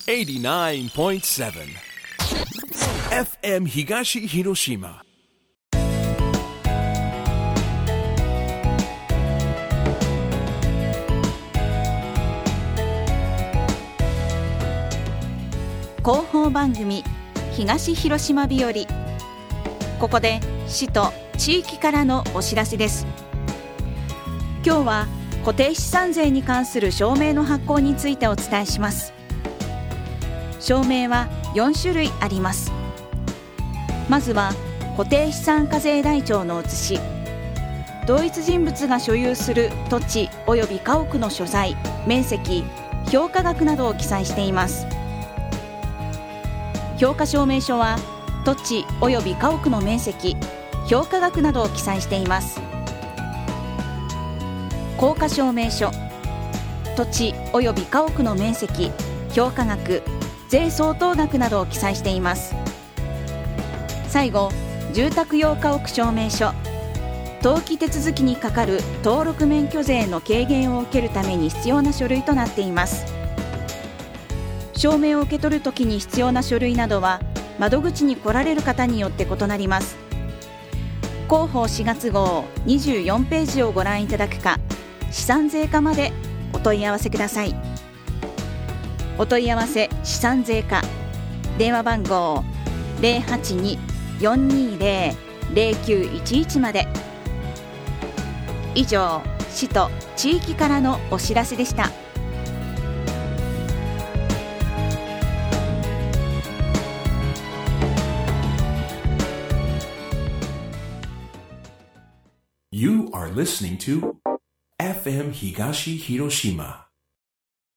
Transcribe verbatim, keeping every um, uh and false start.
はちじゅうきゅうてんなな エフエム 東広島。 広報番組東広島日和。ここで市と地域からのお知らせです。今日は固定資産税に関する証明の発行についてお伝えします。証明はよんしゅるいあります。まずは固定資産課税台帳の写し、同一人物が所有する土地及び家屋の所在、面積、評価額などを記載しています。評価証明書は土地及び家屋の面積、評価額などを記載しています。効果証明書、土地及び家屋の面積、評価額、税相当額などを記載しています。最後、住宅用家屋証明書、登記手続きにかかる登録免許税の軽減を受けるために必要な書類となっています。証明を受け取るときに必要な書類などは窓口に来られる方によって異なります。広報しがつ号にじゅうよんページをご覧いただくか、資産税課までお問い合わせください。お問い合わせ資産税課、電話番号 ゼロはちに よんにーゼロ ゼロきゅういちいち まで。以上、市と地域からのお知らせでした。 You are listening to エフエム 東広島。